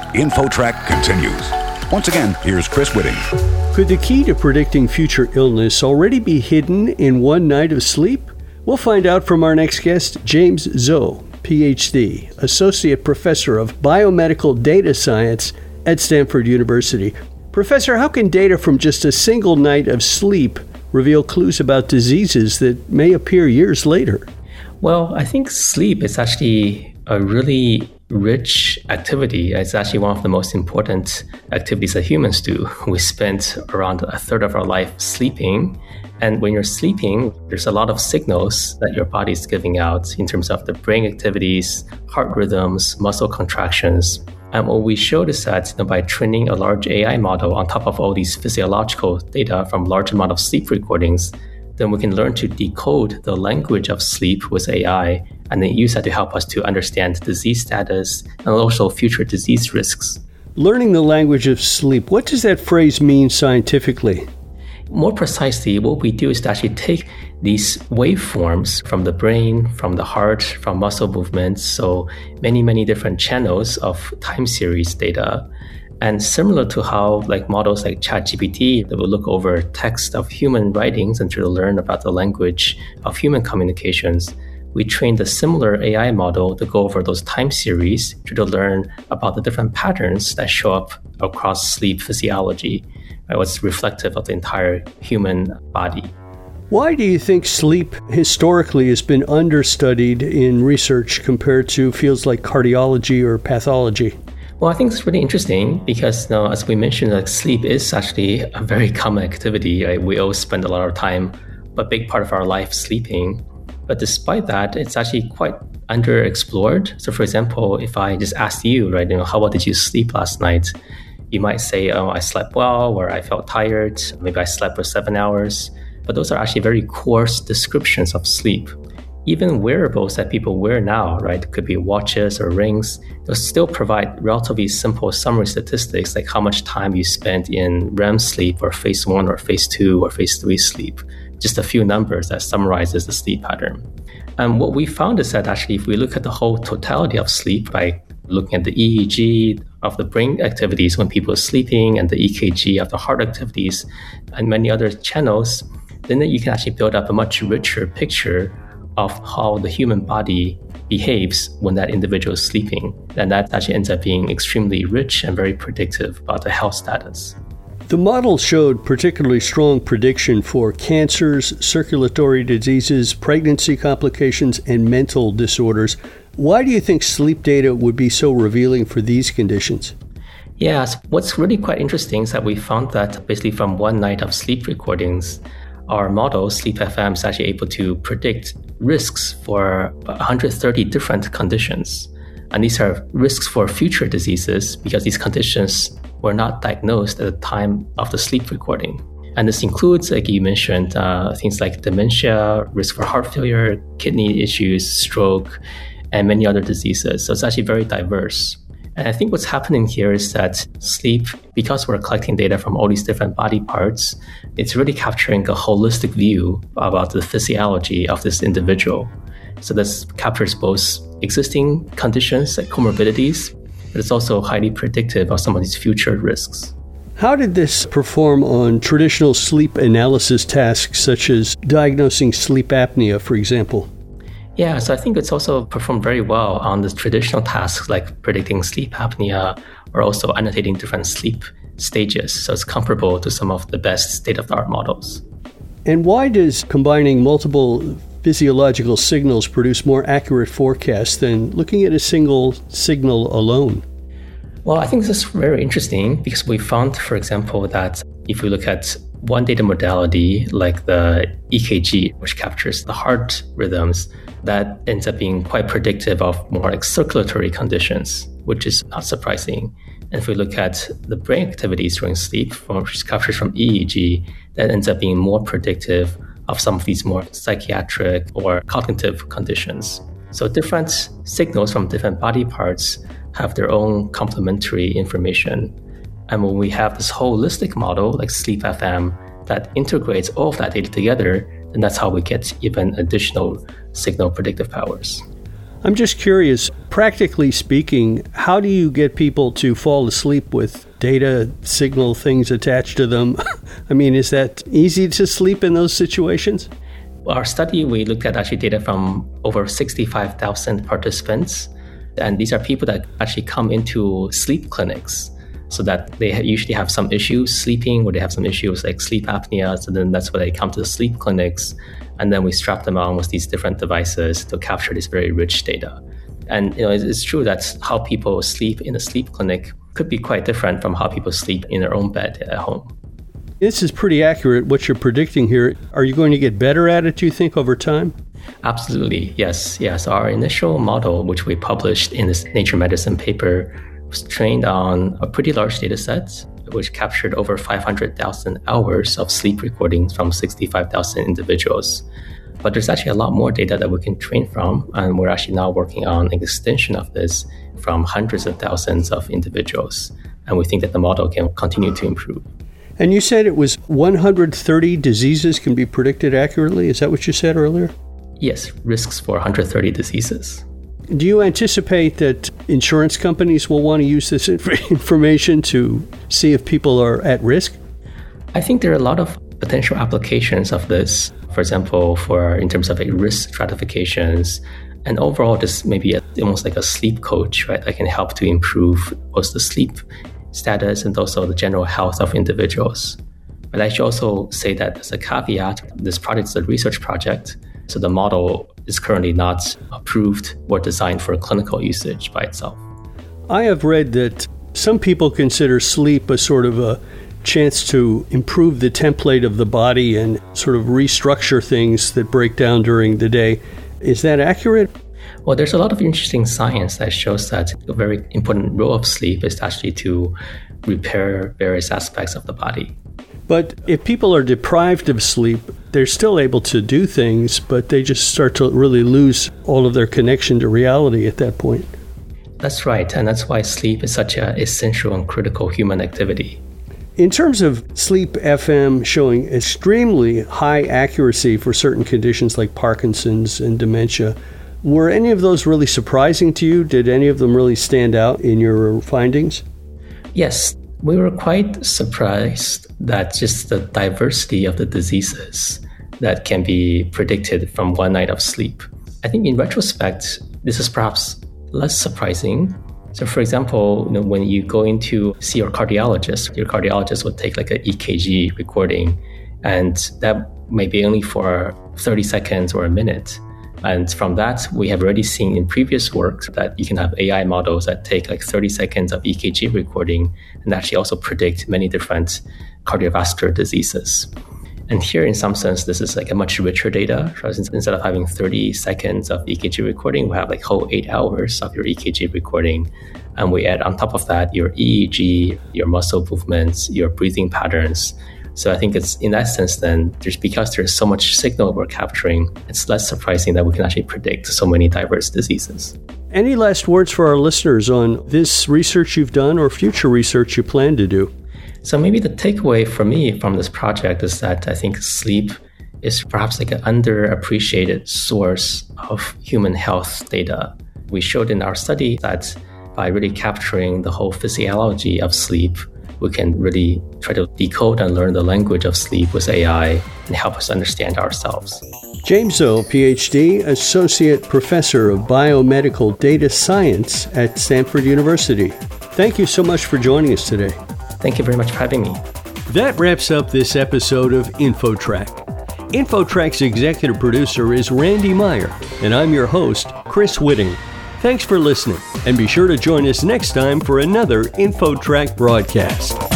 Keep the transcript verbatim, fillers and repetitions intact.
InfoTrack continues. Once again, here's Chris Whitting. Could the key to predicting future illness already be hidden in one night of sleep? We'll find out from our next guest, James Zhou, P H D, Associate Professor of Biomedical Data Science at Stanford University. Professor, how can data from just a single night of sleep reveal clues about diseases that may appear years later? Well, I think sleep is actually a really rich activity. It's actually one of the most important activities that humans do. We spend around a third of our life sleeping. And when you're sleeping, there's a lot of signals that your body is giving out in terms of the brain activities, heart rhythms, muscle contractions. And what we showed is that, you know, by training a large A I model on top of all these physiological data from large amount of sleep recordings, then we can learn to decode the language of sleep with A I and then use that to help us to understand disease status and also future disease risks. Learning the language of sleep, what does that phrase mean scientifically? More precisely, what we do is to actually take these waveforms from the brain, from the heart, from muscle movements, so many, many different channels of time series data. And similar to how like models like ChatGPT that will look over text of human writings and try to learn about the language of human communications, we trained a similar A I model to go over those time series to learn about the different patterns that show up across sleep physiology, right, what's reflective of the entire human body. Why do you think sleep historically has been understudied in research compared to fields like cardiology or pathology? Well, I think it's really interesting because, you know, as we mentioned, like sleep is actually a very common activity. Right? We all spend a lot of time, a big part of our life sleeping. But despite that, it's actually quite underexplored. So for example, if I just asked you, right, you know, how well did you sleep last night? You might say, oh, I slept well, or I felt tired. Maybe I slept for seven hours. But those are actually very coarse descriptions of sleep. Even wearables that people wear now, right, it could be watches or rings, they'll still provide relatively simple summary statistics like how much time you spent in R E M sleep or phase one or phase two or phase three sleep. Just a few numbers that summarizes the sleep pattern. And what we found is that actually if we look at the whole totality of sleep by looking at the E E G of the brain activities when people are sleeping and the E K G of the heart activities and many other channels, then you can actually build up a much richer picture of how the human body behaves when that individual is sleeping. And that actually ends up being extremely rich and very predictive about the health status. The model showed particularly strong prediction for cancers, circulatory diseases, pregnancy complications, and mental disorders. Why do you think sleep data would be so revealing for these conditions? Yeah, so what's really quite interesting is that we found that basically from one night of sleep recordings, our model, SleepFM, is actually able to predict risks for one hundred thirty different conditions. And these are risks for future diseases because these conditions were not diagnosed at the time of the sleep recording. And this includes, like you mentioned, uh, things like dementia, risk for heart failure, kidney issues, stroke, and many other diseases. So it's actually very diverse. And I think what's happening here is that sleep, because we're collecting data from all these different body parts, it's really capturing a holistic view about the physiology of this individual. So this captures both existing conditions like comorbidities, but it's also highly predictive of some of these future risks. How did this perform on traditional sleep analysis tasks such as diagnosing sleep apnea, for example? Yeah, so I think it's also performed very well on the traditional tasks like predicting sleep apnea or also annotating different sleep stages. So it's comparable to some of the best state-of-the-art models. And why does combining multiple physiological signals produce more accurate forecasts than looking at a single signal alone? Well, I think this is very interesting because we found, for example, that if we look at one data modality like the E K G, which captures the heart rhythms, that ends up being quite predictive of more like circulatory conditions, which is not surprising. And if we look at the brain activities during sleep, which is captured from E E G, that ends up being more predictive of some of these more psychiatric or cognitive conditions. So different signals from different body parts have their own complementary information. And when we have this holistic model like SleepFM that integrates all of that data together, then that's how we get even additional signal predictive powers. I'm just curious, practically speaking, how do you get people to fall asleep with data signal things attached to them? I mean, is that easy to sleep in those situations? Our study, we looked at actually data from over sixty-five thousand participants. And these are people that actually come into sleep clinics so that they usually have some issues sleeping, or they have some issues like sleep apnea. So then that's why they come to the sleep clinics. And then we strap them on with these different devices to capture this very rich data. And you know, it's, it's true that how people sleep in a sleep clinic could be quite different from how people sleep in their own bed at home. This is pretty accurate, what you're predicting here. Are you going to get better at it, do you think, over time? Absolutely, yes. Yes, our initial model, which we published in this Nature Medicine paper, was trained on a pretty large data set, which captured over five hundred thousand hours of sleep recordings from sixty-five thousand individuals. But there's actually a lot more data that we can train from, and we're actually now working on an extension of this from hundreds of thousands of individuals. And we think that the model can continue to improve. And you said it was one hundred thirty diseases can be predicted accurately. Is that what you said earlier? Yes, risks for one hundred thirty diseases. Do you anticipate that insurance companies will want to use this inf- information to see if people are at risk? I think there are a lot of potential applications of this. For example, for in terms of like risk stratifications, and overall, just maybe a, almost like a sleep coach, right? That can help to improve both the sleep status and also the general health of individuals. But I should also say that as a caveat, this project is a research project. So the model is currently not approved or designed for clinical usage by itself. I have read that some people consider sleep a sort of a chance to improve the template of the body and sort of restructure things that break down during the day. Is that accurate? Well, there's a lot of interesting science that shows that a very important role of sleep is actually to repair various aspects of the body. But if people are deprived of sleep, they're still able to do things, but they just start to really lose all of their connection to reality at that point. That's right. And that's why sleep is such an essential and critical human activity. In terms of sleep F M showing extremely high accuracy for certain conditions like Parkinson's and dementia, were any of those really surprising to you? Did any of them really stand out in your findings? Yes. We were quite surprised that just the diversity of the diseases that can be predicted from one night of sleep. I think in retrospect, this is perhaps less surprising. So for example, you know, when you go in to see your cardiologist, your cardiologist will take like an E K G recording, and that may be only for thirty seconds or a minute. And from that, we have already seen in previous work that you can have A I models that take like thirty seconds of E K G recording and actually also predict many different cardiovascular diseases. And here, in some sense, this is like a much richer data. Instead of having thirty seconds of E K G recording, we have like whole eight hours of your E K G recording. And we add on top of that your E E G, your muscle movements, your breathing patterns. So I think it's in that sense then, there's because there's so much signal we're capturing, it's less surprising that we can actually predict so many diverse diseases. Any last words for our listeners on this research you've done or future research you plan to do? So maybe the takeaway for me from this project is that I think sleep is perhaps like an underappreciated source of human health data. We showed in our study that by really capturing the whole physiology of sleep, we can really try to decode and learn the language of sleep with A I and help us understand ourselves. James Zhou, P H D, Associate Professor of Biomedical Data Science at Stanford University. Thank you so much for joining us today. Thank you very much for having me. That wraps up this episode of InfoTrack. InfoTrack's executive producer is Randy Meyer, and I'm your host, Chris Whitting. Thanks for listening, and be sure to join us next time for another InfoTrack broadcast.